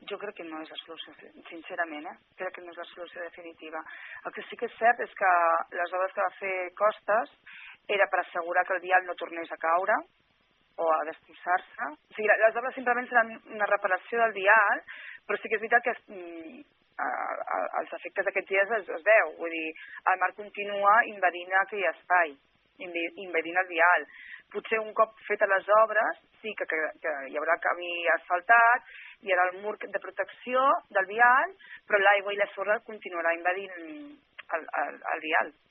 Jo crec que no és la solució, sincerament, crec que no és la solució definitiva. El que sí que és cert és que les obres que va fer Costas era per assegurar que el vial no tornés a caure o a destrossar-se. O sigui, les obres simplement seran una reparació del vial, però sí que és veritat que els efectes d'aquests dies es veu. Vull dir, el mar continua invadint aquell espai, invadint el vial. Potser un cop fetes les obres sí que hi haurà camí asfaltat, hi haurà el mur de protecció del vial, però l'aigua i la sorra continuarà invadint el vial.